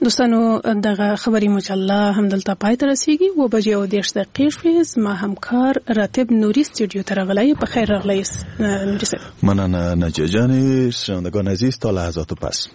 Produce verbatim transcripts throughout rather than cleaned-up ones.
دوستانو دغه خبري مجله هم دلته پای ته رسیږي و بجې او دیرش دقیقې شوې. ما همکار راتب نوري استودیو ته راغلی. په خیر راغلی نوري صاحب. مننه نجیه جان. شنوندگان عزیز تا لحظات پس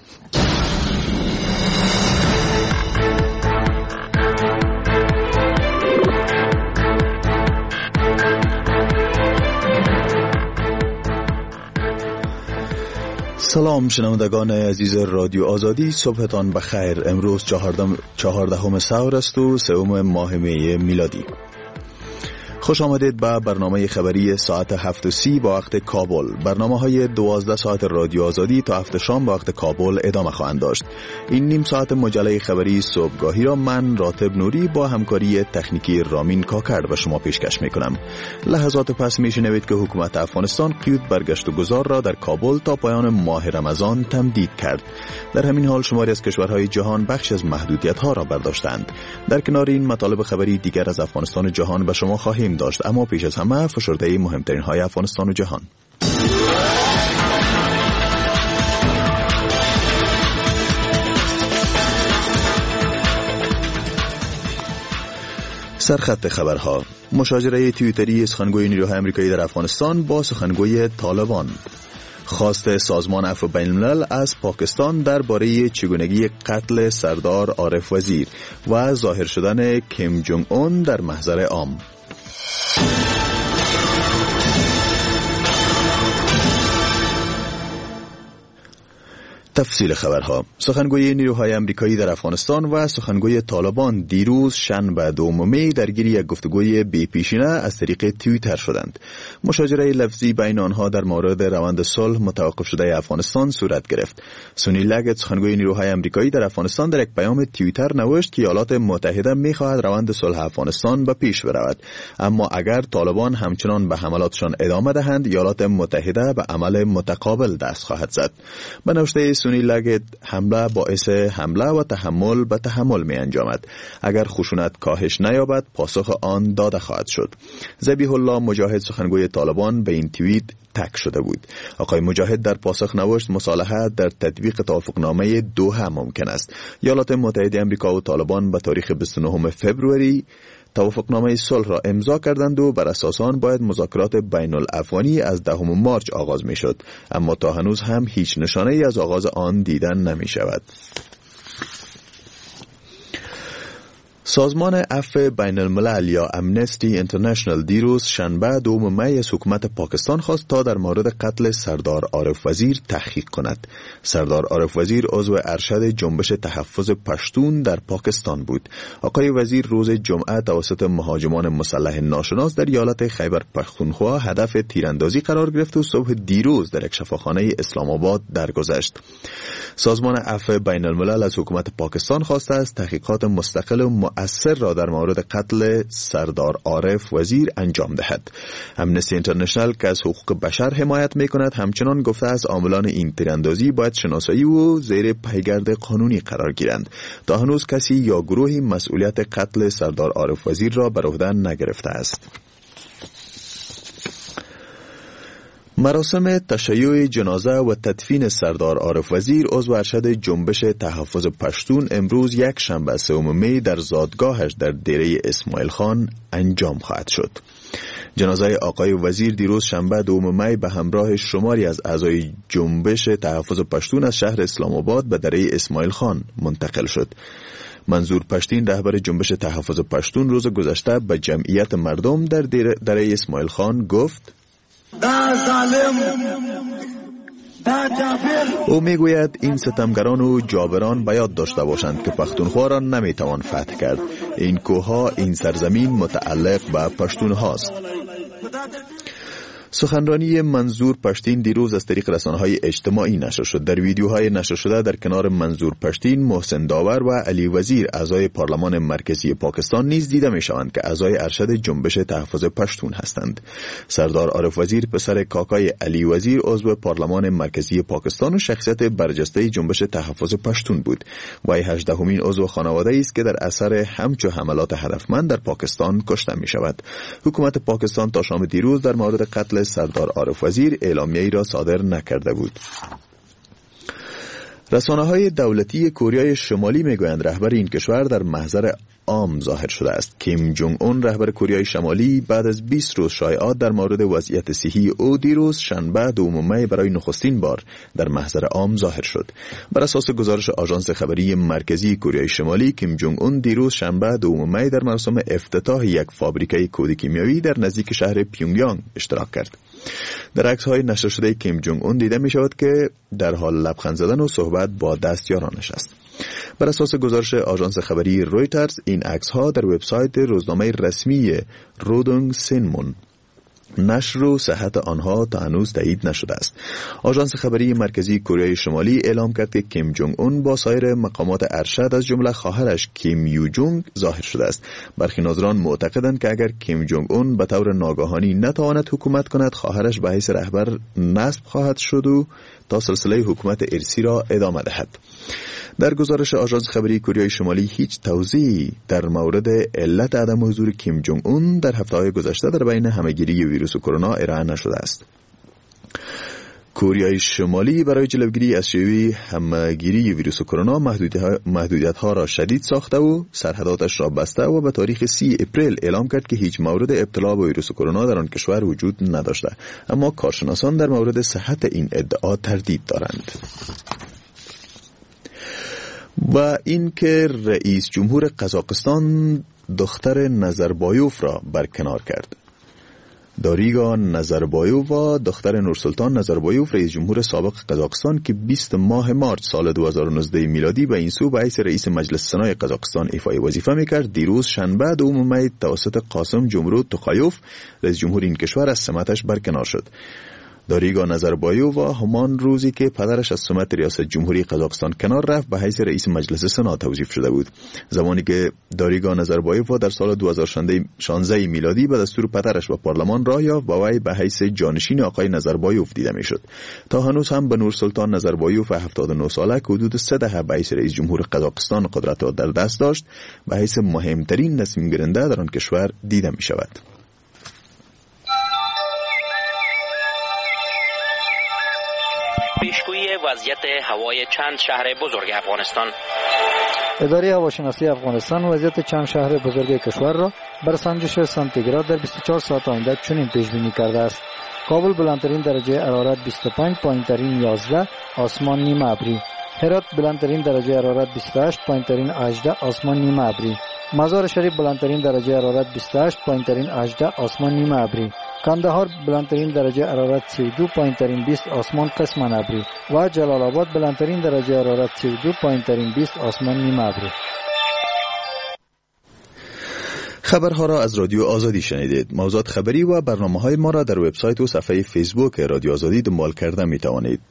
سلام شنوندگان عزیز رادیو آزادی، صبحتان بخیر. امروز چهاردهم چهاردهم سور است و سوم ماه می میلادی. خوش آمدید به برنامه خبری ساعت هفت و سی با وقت کابل. برنامه های دوازده ساعت رادیو آزادی تا هفت شام با وقت کابل ادامه خواهند داشت. این نیم ساعت مجله خبری صبحگاهی را من راتب نوری با همکاری تکنیکی رامین کاکر به شما پیشکش می کنم. لحظات پس می شنوید که حکومت افغانستان قیود برگشت و گذار را در کابل تا پایان ماه رمضان تمدید کرد. در همین حال شماری از کشورهای جهان بخش از محدودیت ها را برداشتند. در کنار این مطالب خبری دیگر از افغانستان و جهان به شما خواهیم داشت، اما پیش از همه فشرده مهمترین های افغانستان و جهان. سرخط خبرها: مشاجره توییتری سخنگوی نیروهای آمریکایی در افغانستان با سخنگوی طالبان، خواست سازمان عفو بین الملل از پاکستان درباره چگونگی قتل سردار عارف وزیر و ظاهر شدن کیم جونگ اون در محضر عام. تفصیل خبرها: سخنگوی نیروهای آمریکایی در افغانستان و سخنگوی طالبان دیروز شنبه دوم می درگیر یک گفتگوی بی پیشینه از طریق توییتر شدند. مشاجره لفظی بین آنها در مورد روند صلح متوقف شده افغانستان صورت گرفت. سونی لگت، سخنگوی نیروهای آمریکایی در افغانستان، در یک پیام توییتر نوشت که ایالات متحده می‌خواهد روند صلح افغانستان به پیش برود، اما اگر طالبان همچنان به حملاتشان ادامه دهند، ایالات متحده به عمل متقابل دست خواهد زد. به نوشته سونی لگت، حمله باعث حمله و تحمل به تحمل می انجامد. اگر خشونت کاهش نیابد، پاسخ آن داده خواهد شد. ذبیح الله مجاهد، سخنگوی طالبان، به این توییت تک شده بود. آقای مجاهد در پاسخ نوشت مصالحه در تطبیق توافقنامه دوحه ممکن است. ایالات متحده آمریکا و طالبان به تاریخ بیست و نهم فوریه توافقنامه صلح را امضا کردند و بر اساس آن باید مذاکرات بین الافغانی از دهم مارچ آغاز می شد، اما تا هنوز هم هیچ نشانه ای از آغاز آن دیدن نمی شود. سازمان عفو بین الملل یا امنستی اینترنشنال دیروز شنبه دوم می از حکومت پاکستان خواست تا در مورد قتل سردار عارف وزیر تحقیق کند. سردار عارف وزیر عضو ارشد جنبش تحفظ پشتون در پاکستان بود. آقای وزیر روز جمعه توسط مهاجمان مسلح ناشناس در ایالت خیبر پختونخوا هدف تیراندازی قرار گرفت و صبح دیروز در یک شفاخانه اسلام آباد درگذشت. سازمان عفو بین الملل از حکومت پاکستان خواسته است تحقیقات مستقل و مؤثر را در مورد قتل سردار عارف وزیر انجام دهد. امنستی اینترنشنال که از حقوق بشر حمایت می‌کند همچنان گفته است عاملان این تیراندازی باید شناسایی و زیر پیگرد قانونی قرار گیرند. تا هنوز کسی یا گروهی مسئولیت قتل سردار عارف وزیر را بر عهده نگرفته است. مراسم تشییع جنازه و تدفین سردار عارف وزیر عضو ارشد جنبش تحفظ پشتون امروز یک شنبه سوم می در زادگاهش در دیره اسماعیل خان انجام خواهد شد. جنازه آقای وزیر دیروز شنبه دوم می به همراه شماری از اعضای جنبش تحفظ پشتون از شهر اسلام آباد به دیره اسماعیل خان منتقل شد. منظور پشتین، رهبر جنبش تحفظ پشتون، روز گذشته به جمعیت مردم در دیره اسماعیل خان گفت: دا ظالم، دا جابر. او میگوید این ستمگران و جابران باید داشته باشند که پختونخوا را نمیتوان فتح کرد. این کوهها، این سرزمین متعلق به پشتون هاست. سخنرانی منظور پشتین دیروز از طریق رسانه‌های اجتماعی نشر شد. در ویدیوهای نشر شده در کنار منظور پشتین، محسن داور و علی وزیر اعضای پارلمان مرکزی پاکستان نیز دیده می‌شوند که اعضای ارشد جنبش تحفظ پشتون هستند. سردار عارف وزیر پسر کاکای علی وزیر عضو پارلمان مرکزی پاکستان و شخصیت برجسته جنبش تحفظ پشتون بود. وی هجدهمین عضو خانواده است که در اثر همچو حملات هدفمند در پاکستان کشته می‌شود. حکومت پاکستان تا شام دیروز در مورد قتل سردار عارف وزیر اعلامیه‌ای را صادر نکرده بود. رسانه‌های دولتی کره شمالی میگویند رهبر این کشور در محضر عام ظاهر شده است. کیم جونگ اون رهبر کره شمالی بعد از بیست روز شایعات در مورد وضعیت صحی او دیروز شنبه دوم می برای نخستین بار در محضر عام ظاهر شد. بر اساس گزارش آژانس خبری مرکزی کره شمالی، کیم جونگ اون دیروز شنبه دوم می در مراسم افتتاح یک فابریکه کود کیمیایی در نزدیک شهر پیونگیانگ اشتراک کرد. در عکس‌های نشر شده کیم جونگ اون دیده می شود که در حال لبخند زدن و صحبت با دستیارانش است. بر اساس گزارش آژانس خبری رویترز، این عکس‌ها در وبسایت روزنامه رسمی رودونگ سینمون نشر و صحت آنها تا هنوز تایید نشده است. آژانس خبری مرکزی کره شمالی اعلام کرد که کیم جونگ اون با سایر مقامات ارشد از جمله خواهرش کیم یو جونگ ظاهر شده است. برخی ناظران معتقدند که اگر کیم جونگ اون به طور ناگهانی نتواند حکومت کند، خواهرش به حیث رهبر نصب خواهد شد و تا سلسله حکومت ارثی را ادامه دهد. در گزارش آژانس خبری کره شمالی هیچ توضیحی در مورد علت عدم حضور کیم جونگ اون در هفته‌های گذشته در بین همهگیری ویروس کرونا ارائه نشده است. کره شمالی برای جلوگیری از شیوع همهگیری ویروس کرونا محدودیت‌ها را شدید ساخته و سرحداتش را بسته و به تاریخ سی اپریل اعلام کرد که هیچ مورد ابتلا به ویروس کرونا در آن کشور وجود نداشته، اما کارشناسان در مورد صحت این ادعا تردید دارند. و اینکه رئیس جمهور قزاقستان دختر نظربایوف را برکنار کرد. داریگا نظربایووا دختر نورسلطان نظربایوف رئیس جمهور سابق قزاقستان که بیست ماه مارس سال دو هزار و نوزده میلادی به این سو به حیث رئیس مجلس سنای قزاقستان ایفای وظیفه میکرد، دیروز شنبه دوم می توسط قاسم جمرود توخایوف رئیس جمهور این کشور از سمتش برکنار شد. داریگا نظربایووا همان روزی که پدرش از سمت ریاست جمهوری قزاقستان کنار رفت به حیث رئیس مجلس سنا توظیف شده بود. زمانی که داریگا نظربایووا در سال دو هزار و شانزده میلادی به دستور پدرش به پارلمان راه یافت، با وی به حیث جانشین آقای نظربایوف دیده میشد. تا هنوز هم به نورسلطان نظربایوف هفتاد و نه ساله که حدود سه دهه به حیث رئیس جمهور قزاقستان قدرت را در دست داشت، به حیث مهمترین تصمیم گیرنده در آن کشور دیده می شود. پیشگویی وضعیت هوای چند شهر بزرگ افغانستان. اداره هواشناسی افغانستان وضعیت چند شهر بزرگ کشور را بر سنجش سانتیگراد در بیست و چهار ساعت آینده چنین پیش بینی کرده است: کابل بلندترین درجه حرارت بیست و پنج، پایینترین یازده، آسمان نیمه ابری. هرات بلندترین درجه حرارت بیست و هشت، پایینترین هجده، آسمان نیمه ابری. مزار شریف بلندترین درجه حرارت بیست و هشت، پایینترین هجده، آسمان نیمه ابری. کندهار بلندترین درجه حرارت سی و دو، پایینترین بیست، آسمان قسما ابری. و جلال آباد بلندترین درجه حرارت سی و دو، پایینترین بیست، آسمان نیمه ابری. خبرها را از رادیو آزادی شنیدید. موضوعات خبری و برنامه‌های ما را در وبسایت و صفحه فیسبوک رادیو آزادی دنبال کرده می توانید.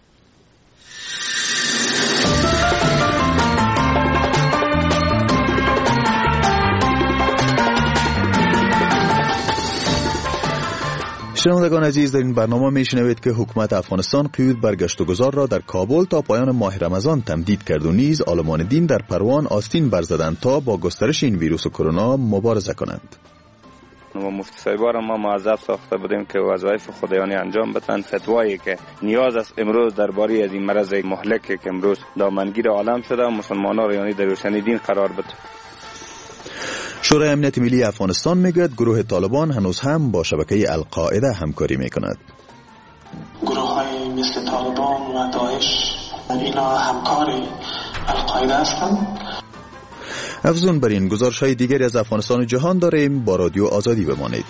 شنوندگان عزیز، در این برنامه میشنوید که حکومت افغانستان قیود بر گشت و گذار را در کابل تا پایان ماه رمضان تمدید کرد و نیز عالمان دین در پروان آستین برزدند تا با گسترش این ویروس کرونا مبارزه کنند. و مفتی صاحبا را ما معذب ساخته بودیم که وظایف خدایانی انجام بدن. فتوایی که نیاز است امروز درباره از این مرض مهلک که امروز دامنگیر عالم شده مسلمانان را یعنی در روشن دین قرار بده. شورای امنیت ملی افغانستان میگوید گروه طالبان هنوز هم با شبکه القاعده همکاری میکند. گروه های مثل طالبان و داعش اینا همکار القاعده هستند. افزون بر این گزارش های دیگری از افغانستان و جهان داریم. با رادیو آزادی بمانید.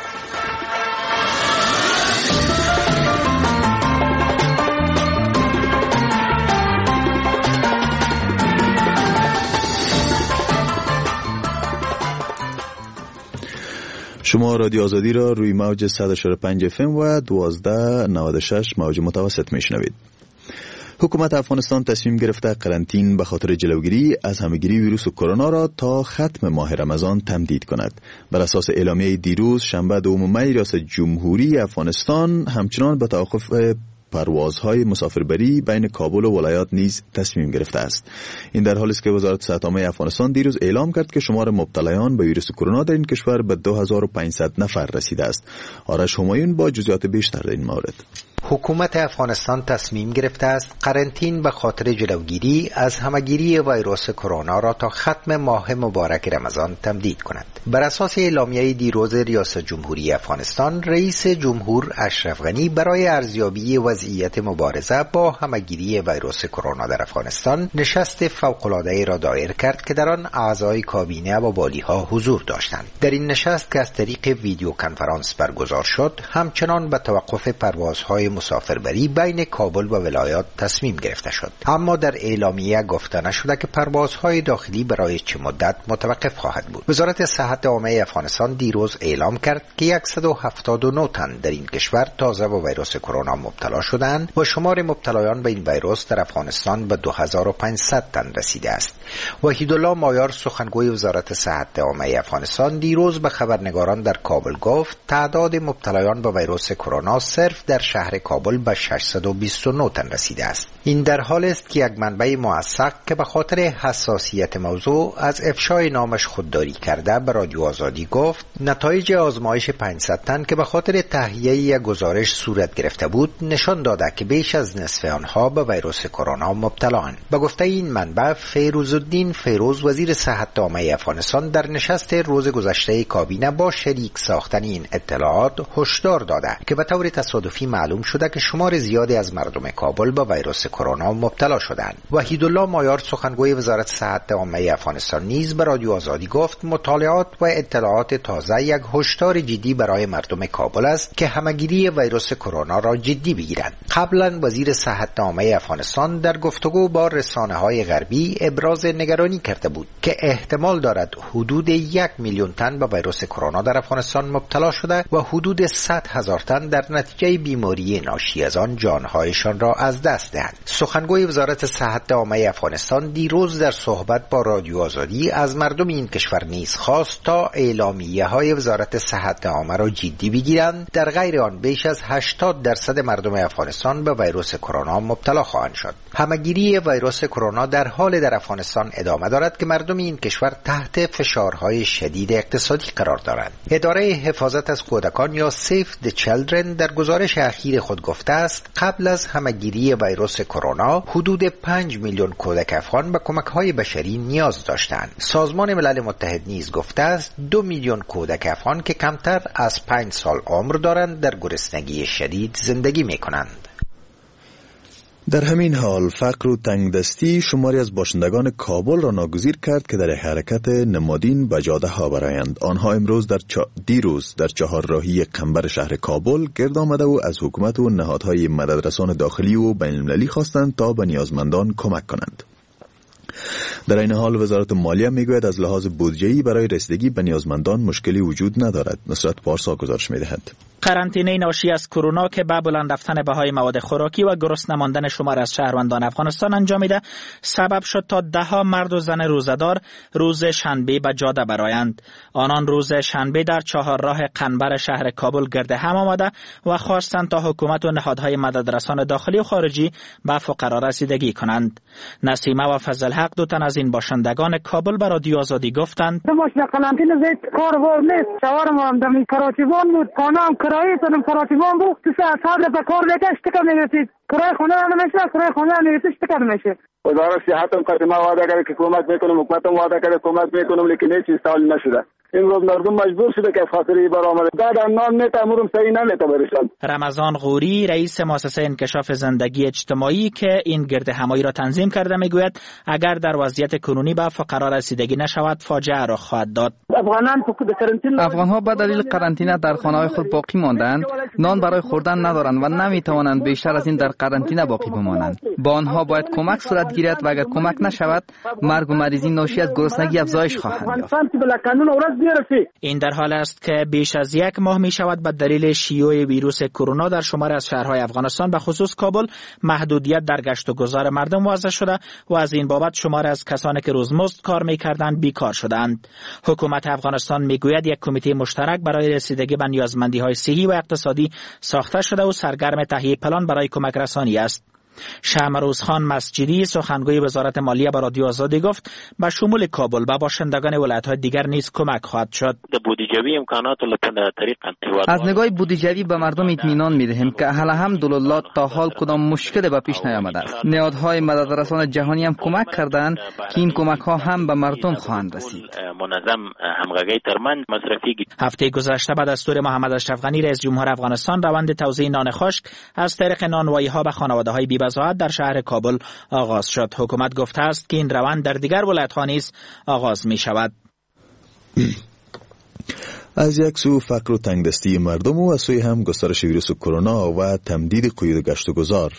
شما رادیو آزادی را روی موج صد و چهل و پنج اف ام و دوازده نود و شش موج متوسط میشنوید. حکومت افغانستان تصمیم گرفته قرنطین به خاطر جلوگیری از همهگیری ویروس کرونا را تا ختم ماه رمضان تمدید کند. بر اساس اعلامیه دیروز شنبه دوم می ریاست جمهوری افغانستان همچنان به توقف پروازهای مسافربری بین کابل و ولایات نیز تصمیم گرفته است. این در حالی است که وزارت صحت عامه افغانستان دیروز اعلام کرد که شمار مبتلایان به ویروس کرونا در این کشور به دو هزار و پانصد نفر رسیده است. آرش همایون با جزئیات بیشتر در این مورد. حکومت افغانستان تصمیم گرفته است قرنطین به خاطر جلوگیری از همهگیری ویروس کرونا را تا ختم ماه مبارک رمضان تمدید کند. بر اساس اعلامیه دیروز ریاست جمهوری افغانستان، رئیس جمهور اشرف غنی برای ارزیابی وضعیت مبارزه با همهگیری ویروس کرونا در افغانستان نشست فوق‌العاده را دایر کرد که در آن اعضای کابینه و والی‌ها حضور داشتند. در این نشست که از طریق ویدیو کنفرانس برگزار شد، همچنان به توقف پروازهای مسافربری بین کابل و ولایات تصمیم گرفته شد. اما در اعلامیه گفته نشده که پروازهای داخلی برای چه مدت متوقف خواهد بود. وزارت صحت عامه افغانستان دیروز اعلام کرد که صد و هفتاد و نه تن در این کشور تازه به ویروس کرونا مبتلا شدند و شمار مبتلایان به این ویروس در افغانستان به دو هزار و پانصد تن رسیده است. وحیدالله مایار سخنگوی وزارت صحت عامه افغانستان دیروز به خبرنگاران در کابل گفت تعداد مبتلایان به ویروس کرونا صرف در شهر کابل به ششصد و بیست و نه تن رسیده است. این در حال است که یک منبع موثق که به خاطر حساسیت موضوع از افشای نامش خودداری کرده به رادیو آزادی گفت نتایج آزمایش پانصد تن که به خاطر تهیه یک گزارش صورت گرفته بود نشان داده که بیش از نصف آنها به ویروس کرونا مبتلااند. به گفته این منبع، فیروزالدین فیروز وزیر صحت عامه افغانستان در نشست روز گذشته کابینه با شریک ساختن این اطلاعات هشدار داده که به طور تصادفی معلوم شده که شمار زیادی از مردم کابل به ویروس کرونا مبتلا شدند. وحیدالله مایار سخنگوی وزارت صحت عامه افغانستان نیز به رادیو آزادی گفت مطالعات و اطلاعات تازه یک هشدار جدی برای مردم کابل است که همهگیری ویروس کرونا را جدی بگیرند. قبلا وزیر صحت عامه افغانستان در گفتگو با رسانه‌های غربی ابراز نگرانی کرده بود که احتمال دارد حدود یک میلیون تن به ویروس کرونا در افغانستان مبتلا شده و حدود صد هزار تن در نتیجه بیماری ناشی از آن جانهایشان را از دست دهند. سخنگوی وزارت صحت عامه افغانستان دیروز در صحبت با رادیو آزادی از مردم این کشور نیز خواست تا اعلامیه های وزارت صحت عامه را جدی بگیرند، در غیر آن بیش از هشتاد درصد مردم افغانستان به ویروس کرونا مبتلا خواهند شد. همهگیری ویروس کرونا در حال در افغانستان ادامه دارد که مردم این کشور تحت فشارهای شدید اقتصادی قرار دارند. اداره حفاظت از کودکان یا سیف د چیلدرن در گزارش اخیر خود گفته است قبل از همهگیری ویروس کرونا حدود پنج میلیون کودک افغان به کمک‌های بشری نیاز داشتند. سازمان ملل متحد نیز گفته است دو میلیون کودک افغان که کمتر از پنج سال عمر دارند در گرسنگی شدید زندگی می‌کنند. در همین حال فقر و تنگدستی شماری از باشندگان کابل را ناگزیر کرد که در حرکت نمادین به جاده ها برآیند. آنها امروز در چا... دیروز در چهار راهی قنبر شهر کابل گرد آمده و از حکومت و نهادهای مددرسان داخلی و بین المللی خواستند تا به نیازمندان کمک کنند. در این حال وزارت مالیه میگوید از لحاظ بودجه‌ای برای رسیدگی به نیازمندان مشکلی وجود ندارد. نصرت پارسا گزارش میدهد. قرنطینه ناشی از کرونا که به بلند رفتن بهای مواد خوراکی و گرسنه ماندن شمار از شهروندان افغانستان انجامیده سبب شد تا ده ها مرد و زن روزدار روز شنبه به جاده برآیند. آنان روز شنبه در چهار راه قنبر شهر کابل گرد هم آمده و خواستند تا حکومت و نهادهای مددرسان داخلی و خارجی به فقرا رسیدگی کنند. نسیمه و فضل حق دو تن از این باشندگان کابل به رادیو آزادی گفتند ماشین قرنطینه زیت کار و نیست شوارم هم دمی کراچیوان بود خانم کرایه تنم کراچیوان بود تو ساعت هر به کار لگه اشتکا میرسید کرایه خونه هم نمیشه کرایه خونه هم نمیشه اشتکا نمیشه. وزارت صحت هم قدمه وعده کرده که کمک میکنم، حکومت هم وعده کرده کمک میکنم، لیکن هیچ چیز حل نشده. امروز مردم مجبور شده که خاطر این برآمده بعد نان میته امروز صحیح نمیته برشان. رمضان غوری رئیس مؤسسه انکشاف زندگی اجتماعی که این گرد همایی را تنظیم کرده میگوید اگر در وضعیت کنونی به فقرا رسیدگی نشود فاجعه رخ خواهد داد. افغان‌ها به دلیل قرنطینه در خانه‌های خود باقی ماندند، نان برای خوردن ندارند و نمیتوانند بیشتر از این در قرنطینه باقی بمانند. با آنها باید کمک صورت گیرد و اگر کمک نشود مرگ و مریضی ناشی از گرسنگی افزایش خواهد یافت. این در حال است که بیش از یک ماه می شود به دلیل شیوع ویروس کرونا در شمار از شهرهای افغانستان به خصوص کابل محدودیت در گشت و گذار مردم وضع شده و از این بابت شمار از کسانی که روزمزد کار می کردند بیکار شدند. حکومت افغانستان می گوید یک کمیته مشترک برای رسیدگی به نیازمندی های صحی و اقتصادی ساخته شده و سرگرم تهیه پلان برای کمک رسانی است. شهمروز خان مسجدی سخنگوی وزارت مالیه به رادیو آزادی گفت به شمول کابل و باشندگان ولایت‌های دیگر نیز کمک خواهد شد. بودجوی امکانات طریق از نگاه بودجوی به مردم اطمینان می‌دهیم که الحمدلله تا حال کدام مشکلی به پیش نیامده است. نهادهای مددرسان جهانی هم کمک کردند که این کمک‌ها هم به مردم خواهند رسید. منظم همغږی ترمن مصرفی. هفته گذشته بعد از دستور محمد اشرف غنی رئیس جمهور افغانستان روند توزیع نان خشک از طریق نانوایی‌ها به خانواده‌های بی‌بضاعت در شهر کابل آغاز شد. حکومت گفته است که این روند در دیگر ولایت‌ها نیز آغاز می‌شود. از یک سو فقر و تنگدستی مردم و از سوی هم گسترش ویروس کرونا و تمدید قید گشت و گذار.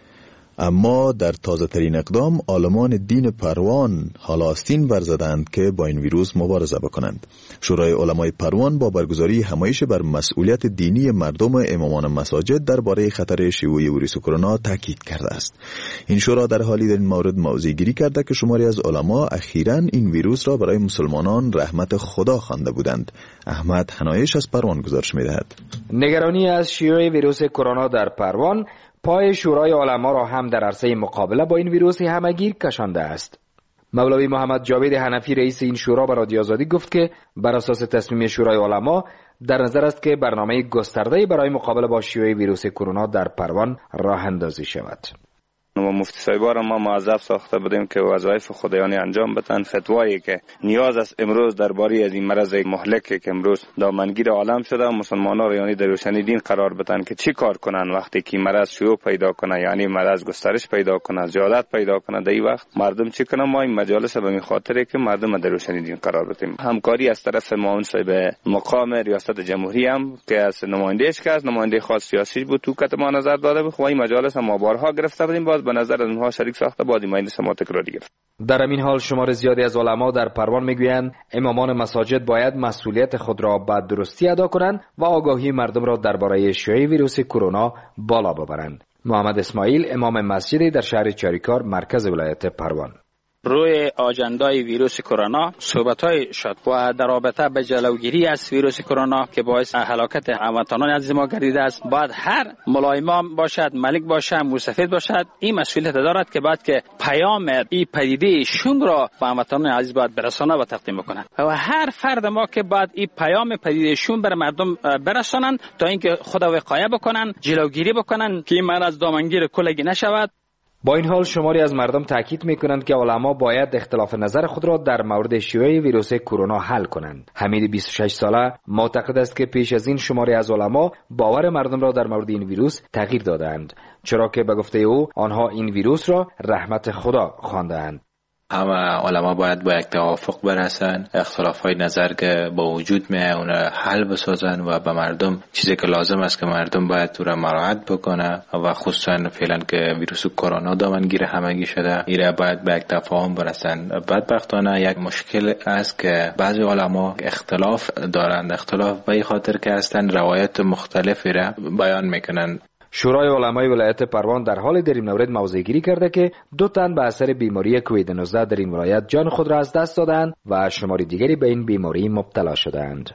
اما در تازه ترین اقدام عالمان دین پروان حالا آستین برزدند که با این ویروس مبارزه بکنند. شورای علمای پروان با برگزاری همایش بر مسئولیت دینی مردم و امامان مساجد درباره خطر شیوع ویروس کرونا تاکید کرده است. این شورا در حالی در این مورد موضع گیری کرده که شماری از علما اخیراً این ویروس را برای مسلمانان رحمت خدا خوانده بودند. احمد حنایش از پروان گزارش می‌دهد. نگرانی از شیوع ویروس کرونا در پروان پای شورای علما را هم در عرصه مقابله با این ویروس همگیر کشانده است. مولوی محمد جاوید حنفی رئیس این شورا به رادیو آزادی گفت که بر اساس تصمیم شورای علما در نظر است که برنامه گسترده برای مقابله با شیوع ویروس کرونا در پروان راه اندازی شود. ما مفتی صاحبا را ما موظف ساخته بودیم که وظایف خدایانی انجام بدن. فتوایی که نیاز است امروز درباره از این مرض مهلک که امروز دامنگیر عالم شده مسلمانان را یعنی در روشنی دین قرار بدن که چی کار کنن وقتی که مرض شیوع پیدا کنه، یعنی مرض گسترش پیدا کنه، زیادت پیدا کنه، در این وقت مردم چی کنن. ما این مجالس به این خاطره که مردم در روشنی دین قرار بدیم. همکاری از طرف معاون صاحب مقام ریاست جمهوری هم که از نمایندهش که از نماینده خاص سیاسی بود تو کت ما نظر داده بود. این مجالس هم ما بارها گرفته بودیم، باز به نظر اونها شریک ساخته با مجلس ما تکراری گرفت. در همین حال شمار زیادی از علما در پروان میگویند امامان مساجد باید مسئولیت خود را به درستی ادا کنند و آگاهی مردم را درباره شیوع ویروس کرونا بالا ببرند. محمد اسماعیل امام مسجدی در شهر چاریکار مرکز ولایت پروان. روی آجندای ویروس کرونا صحبت‌های شد و در رابطه به جلوگیری از ویروس کرونا که باعث هلاکت هموطنان عزیز ما گردیده است، باید هر ملای امام باشد، ملک باشد، موسفید باشد، این مسئولیت دارد که بعد که پیام این پدیده شوم را به هموطنان عزیز باید برسانه و تقدیم بکنند و هر فرد ما که بعد این پیام پدیده شوم بر مردم برسانند تا اینکه خدا وقایه بکنند، جلوگیری بکنند که این مرض دامنگیر کلگی نشود. با این حال شماری از مردم تاکید میکنند که علما باید اختلاف نظر خود را در مورد شیوع ویروس کرونا حل کنند. حمید بیست و شش ساله معتقد است که پیش از این شماری از علما باور مردم را در مورد این ویروس تغییر دادند، چرا که به گفته او آنها این ویروس را رحمت خدا خواندند. همه علما باید با یک توافق برسن، اختلاف های نظر که با وجود میه اون حل بسازن و به مردم چیزی که لازم است که مردم باید تو را مراعات بکنه و خصوصا فعلا که ویروس کرونا دامنگیر همگی شده ایره باید به یک تفاهم برسن. بدبختانه یک مشکل است که بعضی علما اختلاف دارند، اختلاف به خاطر که هستن روایت مختلفی را بیان میکنن. شورای علمای ولایت پروان در حال در این مورد موضع گیری کرده که دو تن به اثر بیماری کووید نوزده در این ولایت جان خود را از دست دادند و شماری دیگری به این بیماری مبتلا شدند.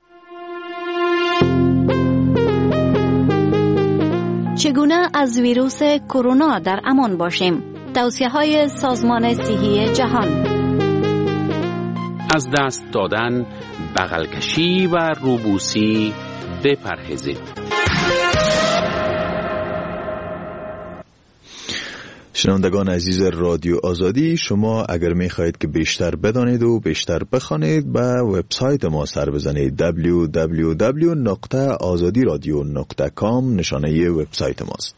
چگونه از ویروس کرونا در امان باشیم؟ توصیه‌های سازمان صحی جهان. از دست دادن، بغل کشی و روبوسی بپرهیزید. شنوندگان عزیز رادیو آزادی، شما اگر می خواهید که بیشتر بدانید و بیشتر بخوانید به وبسایت ما سر بزنید دبلیو دبلیو دبلیو نقطه آزادی رادیو نقطه کام نشانه وبسایت ماست.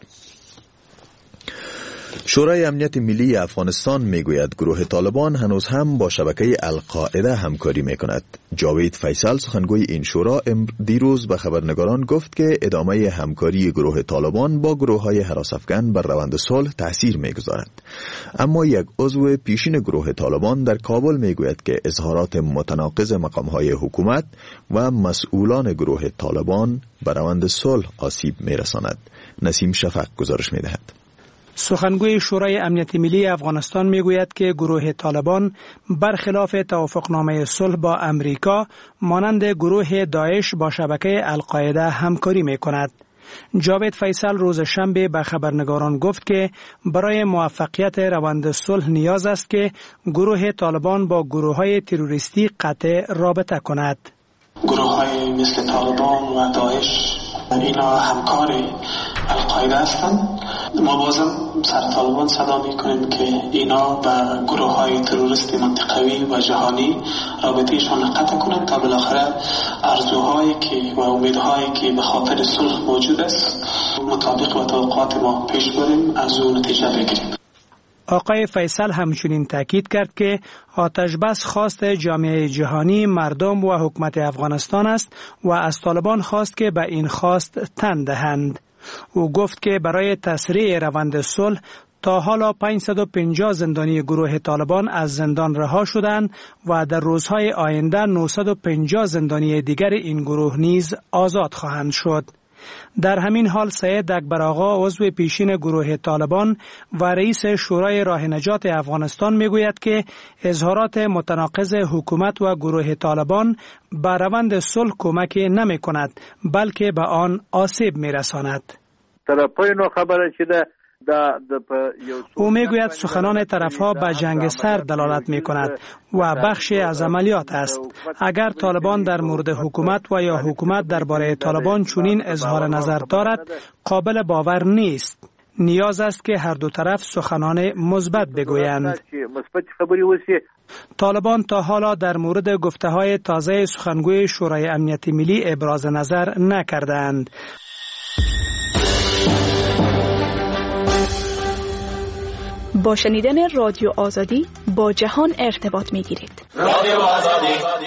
شورای امنیت ملی افغانستان میگوید گروه طالبان هنوز هم با شبکه القاعده همکاری میکند. جاوید فیصل سخنگوی این شورا دیروز به خبرنگاران گفت که ادامه همکاری گروه طالبان با گروه‌های هراس‌افکن بر روند صلح تأثیر میگذارد. اما یک عضو پیشین گروه طالبان در کابل میگوید که اظهارات متناقض مقام‌های حکومت و مسئولان گروه طالبان بر روند صلح آسیب میرساند. نسیم شفق گزارش میدهد. سخنگوی شورای امنیت ملی افغانستان میگوید که گروه طالبان برخلاف توافقنامه صلح با امریکا مانند گروه داعش با شبکه القاعده همکاری میکند. جاوید فیصل روز شنبه به خبرنگاران گفت که برای موفقیت روند صلح نیاز است که گروه طالبان با گروه‌های تروریستی قطع رابطه کند. گروه‌های مثل طالبان و داعش اینا همکار القاعده هستند. ما بازم سر طالبان صدا میکنیم که اینا با گروه های تروریست منطقوی و جهانی رابطهشان قطع کنند تا بالاخره آرزوهایی که و امیدهایی که به خاطر صلح موجود است مطابق با توقعات ما پیش بریم از اون نتیجه بگیریم. آقای فیصل همچنین تاکید کرد که آتش بس خواست جامعه جهانی، مردم و حکومت افغانستان است و از طالبان خواست که به این خواست تن دهند. او گفت که برای تسریع روند صلح تا حالا پانصد و پنجاه زندانی گروه طالبان از زندان رها شدند و در روزهای آینده نهصد و پنجاه زندانی دیگر این گروه نیز آزاد خواهند شد. در همین حال سید اکبر آقا عضو پیشین گروه طالبان و رئیس شورای راه نجات افغانستان میگوید که اظهارات متناقض حکومت و گروه طالبان به روند صلح کمک نمی کند بلکه به آن آسیب می رساند. او میگوید سخنان طرفها به جنگ سرد دلالت می کند و بخشی از عملیات است. اگر طالبان در مورد حکومت و یا حکومت درباره طالبان چنین اظهار نظر دارد قابل باور نیست. نیاز است که هر دو طرف سخنان مثبت بگویند. طالبان تا حالا در مورد گفته‌های تازه سخنگوی شورای امنیت ملی ابراز نظر نکردند. با شنیدن رادیو آزادی با جهان ارتباط می گیرید. رادیو آزادی.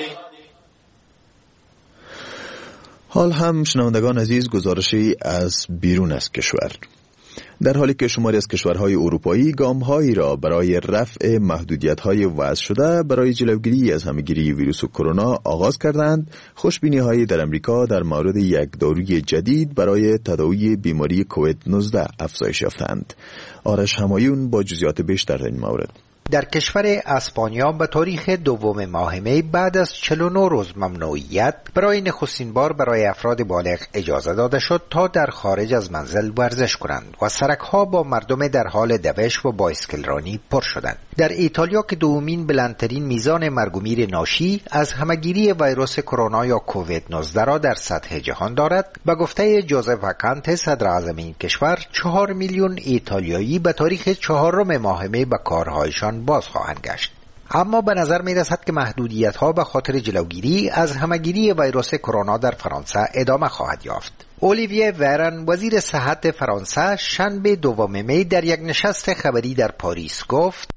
حال هم شنوندگان عزیز گزارشی از بیرون از کشور. در حالی که شماری از کشورهای اروپایی گام‌هایی را برای رفع محدودیت‌های وضع شده برای جلوگیری از همه‌گیری ویروس کرونا آغاز کردند، خوشبینی‌هایی در امریکا در مورد یک داروی جدید برای تداوی بیماری کووید نوزده افزایش یافتند. آرش همایون با جزئیات بیشتر در این مورد. در کشور اسپانیا به تاریخ دوم ماه می بعد از چهل و نه روز ممنوعیت برای نخستین بار برای افراد بالغ اجازه داده شد تا در خارج از منزل ورزش کنند و سرک‌ها با مردم در حال دوش و بایسکل رانی پر شدند. در ایتالیا که دومین بلندترین میزان مرگ و میر ناشی از همه‌گیری ویروس کرونا یا کووید نوزده را در سطح جهان دارد، به گفته جوزف کانته صدر اعظم این کشور، چهار میلیون ایتالیایی به تاریخ چهارم ماه می به کارهایشان باز خواهند گشت. اما به نظر می رسد که محدودیت ها به خاطر جلوگیری از همه‌گیری ویروس کرونا در فرانسه ادامه خواهد یافت. اولیویه ورن وزیر صحت فرانسه شنبه دوم می در یک نشست خبری در پاریس گفت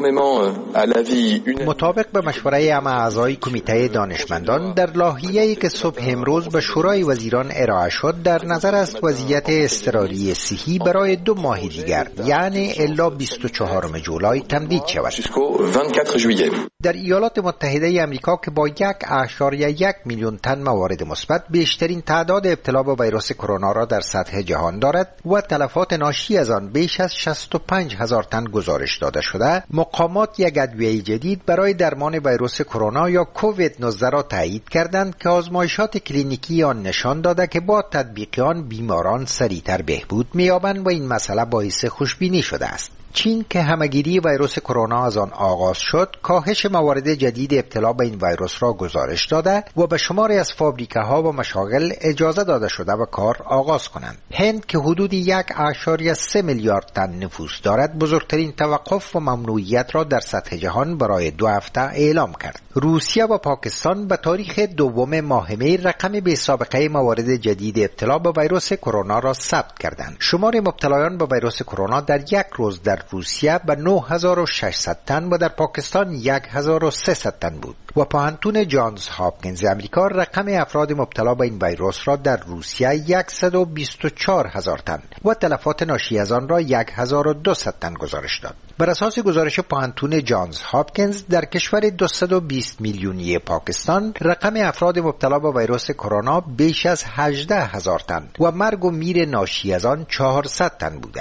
مطابق به مشوره همه اعضای کمیته دانشمندان در لایحه‌ای که صبح امروز به شورای وزیران ارائه شد در نظر است وضعیت اضطراری صحی برای دو ماه دیگر یعنی الا بیست و چهارم جولای تمدید شود. در ایالات متحده آمریکا که با یک اعشاریه یک میلیون تن موارد مثبت بیشترین تعداد ابتلا به ویروس کرونا را در سطح جهان دارد و تلفات ناشی از آن بیش از شصت و پنج هزار تن گزارش داده شده، مقامات یک ادویه جدید برای درمان ویروس کرونا یا کووید نوزده را تایید کردند که آزمایشات کلینیکی آن نشان داده که با تطبیق آن بیماران سریعتر بهبود می‌یابند و این مسئله باعث خوشبینی شده است. چین که همه‌گیری ویروس کرونا از آن آغاز شد، کاهش موارد جدید ابتلا به این ویروس را گزارش داده و به شماری از فابریکه‌ها و مشاغل اجازه داده شده و کار آغاز کنند. هند که حدود یک اعشاریه سه میلیارد تن نفوس دارد، بزرگترین توقف و ممنوعیت را در سطح جهان برای دو هفته اعلام کرد. روسیه و پاکستان به تاریخ دوم ماه می رقم بی سابقه موارد جدید ابتلا به ویروس کرونا را ثبت کردند. شمار مبتلایان به ویروس کرونا در یک روز در روسیه به نه هزار و ششصد تن و در پاکستان یک هزار و سیصد تن بود و پانتون جانز هاپکینز امریکا رقم افراد مبتلا به این ویروس را در روسیه صد و بیست و چهار هزار تن و تلفات ناشی از آن را هزار و دویست تن گزارش داد. بر اساس گزارش پانتون جانز هاپکینز در کشور دویست و بیست میلیونی پاکستان رقم افراد مبتلا به ویروس کرونا بیش از هجده هزار تن و مرگ و میر ناشی از آن چهارصد تن بوده است.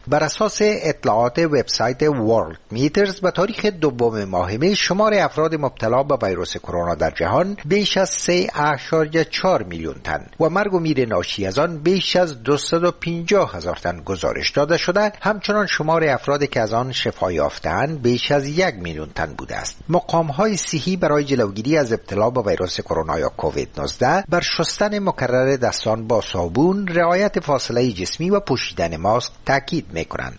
بر اساس اطلاعات وبسایت ورلد میترز به تاریخ دوم ماه می شمار افراد مبتلا به ویروس کرونا در جهان بیش از سه اشاریه چهار میلیون تن و مرگ و میر ناشی از آن بیش از دویست و پنجاه هزار تن گزارش داده شده. همچنان شمار افرادی که از آن شفا یافته‌اند بیش از یک میلیون تن بوده است. مقام‌های صحی برای جلوگیری از ابتلا به ویروس کرونا یا کووید نوزده بر شستن مکرر دستان با صابون، رعایت فاصله جسمی و پوشیدن ماسک تاکید می‌کنند.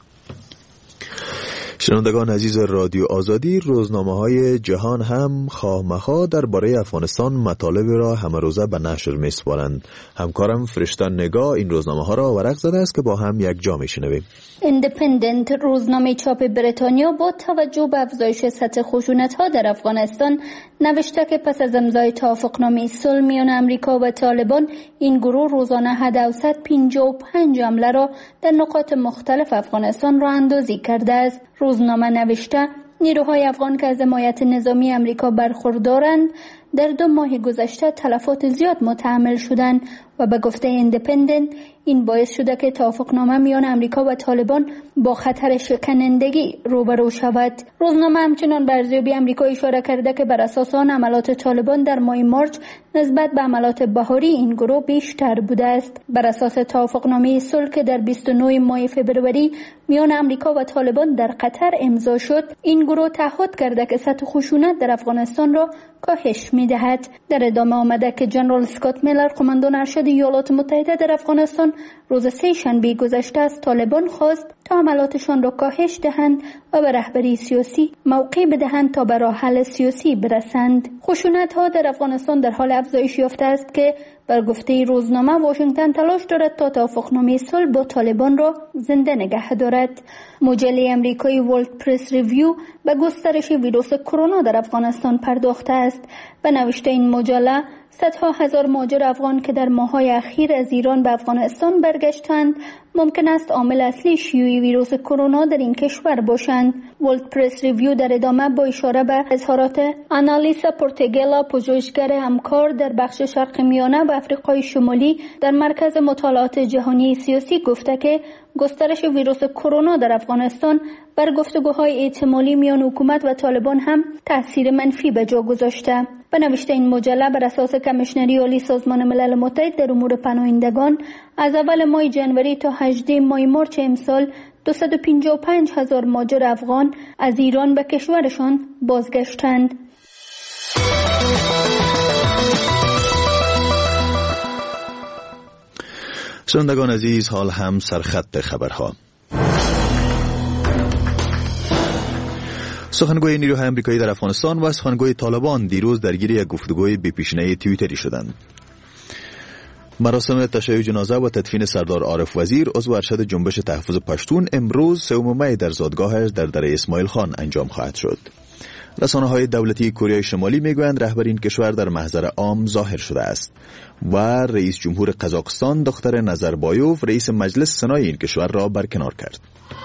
شنوندگان عزیز رادیو آزادی، روزنامه‌های جهان هم خواه مخواه درباره افغانستان مطالب را همه روزه به نشر می‌سپارند. همکارم فرشته نگاه این روزنامه‌ها را ورق زده است که با هم یک جا می‌شنویم. ایندیپندنت روزنامه چاپ بریتانیا با توجه به افزایش سطح خشونت‌ها در افغانستان نوشته که پس از امضای توافقنامه صلح میان امریکا و طالبان، این گروه روزانه حداقل صد و پنجاه و پنج حمله را در نقاط مختلف افغانستان راه اندازی کرده است. روزنامه نوشته نیروهای افغان که از حمایت نظامی امریکا برخوردارند در دو ماه گذشته تلفات زیاد متحمل شدند و به گفته ایندیپندنت این باعث شده که توافقنامه میان امریکا و طالبان با خطر شکنندگی روبرو شود. روزنامه همچنان به ارزیابی امریکا اشاره کرده که بر اساس آن عملات طالبان در ماه مارچ نسبت به عملات بهاری این گروه بیشتر بوده است. بر اساس توافقنامه صلح که در بیست و نه ماه فوریه میان امریکا و طالبان در قطر امضا شد، این گروه تعهد کرده که سطح خشونت در افغانستان را کاهش می‌دهد. در ادامه آمده که جنرال اسکات میلر، قماندان ارشد ایالات متحده در افغانستان، روز سه شنبه گذشته از طالبان خواست تا عملاتشان را کاهش دهند و به رهبری سیاسی موقع بدهند تا به راه حل سیاسی برسند. خشونت‌ها در افغانستان در حال افزایش یافته است که بر گفته روزنامه واشنگتن تلاش دارد تا توافقنامه صلح با طالبان را زنده نگه دارد. مجله امریکایی ورلد پرس ریویو به گسترش ویروس کرونا در افغانستان پرداخته است. به نوشته این مجله، صدها هزار مهاجر افغان که در ماه‌های اخیر از ایران به افغانستان برگشتند ممکن است عامل اصلی شیوع ویروس کرونا در این کشور باشند. ورلد پرس ریویو در ادامه با اشاره به اظهارات آنالیسا پورتگلا، پژوهشگر همکار در بخش شرق میانه و آفریقای شمالی در مرکز مطالعات جهانی سیاسی گفته که گسترش ویروس کرونا در افغانستان بر گفتگوهای احتمالی میان حکومت و طالبان هم تاثیر منفی به جا گذاشته. به نوشته این مجله، بر اساس کمیشنری عالی سازمان ملل متحد در امور پناهندگان، از اول ماه جنوری تا هجدهم ماه مارچ امسال دویست و پنجاه و پنج هزار مهاجر افغان از ایران به کشورشان بازگشتند. شنوندگان عزیز، حال هم سرخط خبرها. سخنگوی نیروهای آمریکایی در افغانستان و سخنگوی طالبان دیروز درگیر یک گفتگوی بی پیشینه توییتری شدند. مراسم تشییع جنازه و تدفین سردار عارف وزیر، عضو ارشد جنبش تحفظ پشتون، امروز سوم می در زادگاهش در دره اسماعیل خان انجام خواهد شد. رسانه‌های دولتی کره شمالی میگویند رهبر این کشور در محضر عام ظاهر شده است و رئیس جمهور قزاقستان دختر نظربایوف رئیس مجلس سنای این کشور را برکنار کرد.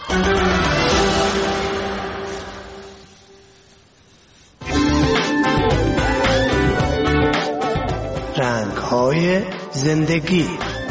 رنگ‌های زندگی.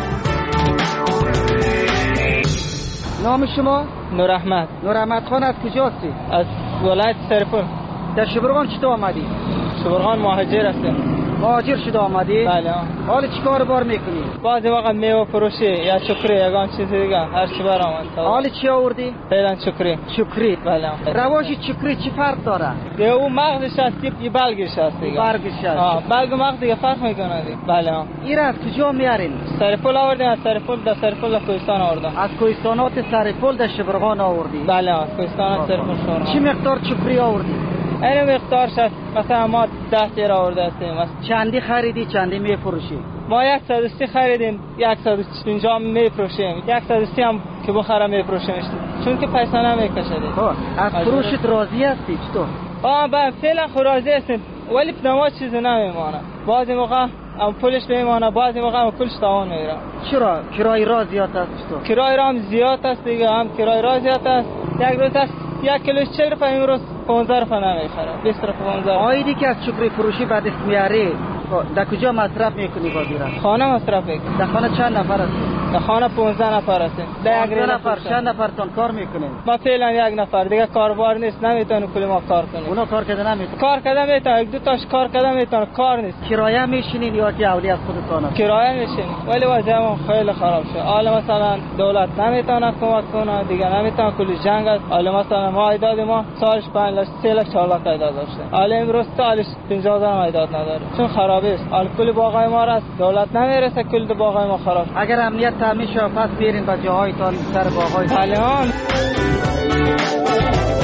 نام شما؟ نور احمد. نور احمد خان از کجا هستی؟ از ولایت سرپل. در شبرغان چطور آمدی؟ شبرغان مهاجر هستم. مهاجر شده آمدی؟ بله. حالا چیکار بار میکنی؟ بعضی وقت میوه فروشی یا چکری یگان چیزی دیگه هر چی برام. حالا چی آوردی؟ فعلا چکری. چکری. بله. رواش چکری چی فرق داره؟ دیگه اون مغزش هست، یه بلگش هست دیگه. برگش هست. آه، بلگ و مغز دیگه فرق میکنه دیگه. بله. این از کجا میارین؟ سرپل آوردیم، از سرپل در سرپل از کوهستان آوردم. از کوهستانات سرپل در شبرغان آوردی؟ بله، از کوهستان سرپل شهر. چی مقدار چکری آوردی؟ این مقدارش هست، مثلا ما ده تیر آورده هستیم. چندی خریدی چندی میفروشی؟ ما یک صد و سی خریدیم، یک صد و پنجاه میفروشیم، یک صد و سی هم که بخرم میفروشیم، چون که پیسه نمیکشه دیگه. از فروشت راضی هستی چطور؟ آه با فعلا خود راضی هستیم، ولی پنما چیزی نمیمانه. بعضی موقع ام پولش میمانه، بعضی موقع ام پولش تاوان میره. چرا؟ کرای را زیاد است چطور؟ کرای را هم زیاد است دیگه، هم کرای را زیاد است. یک روز است یک کیلو چهل روپیه، امروز پانزده روپیه نمیخره، بیست روپیه پانزده. آیدی که از چکری فروشی بعد است میاری، در کجا مصرف میکنی بازی را؟ خانه مصرف میکنی. در خانه چند نفر هستی؟ خانه پانزده نفر هستیم. پانزده نفر، چند نفرتون کار میکنین؟ ما فعلا یک نفر، دیگه کاربار نیست، نمیتونه کل ما کار کنیم. اونا کار کرده نمیتونه. کار کرده میتونه، یک دو تاش کار کرده میتونه، کار نیست. کرایه میشینین یا که اولی از خودتون است؟ کرایه میشینیم، ولی وضعمون خیلی خراب شده. حالا مثلا دولت نمیتونه کمک کنه، دیگه نمیتونه، کل جنگ است. حالا مثلا ما ایداد ما سالش پنج لچ سه لچ چهار لچ ایداد داشته، حالا امروز سالش پنجاه هزار ایداد نداره، چون خرابی است. حالا کل باغای ما است، دولت نمیرسه، کل باغای ما خراب. اگر امنیت تامین شه پس برین به جاهایتان سر باغای الان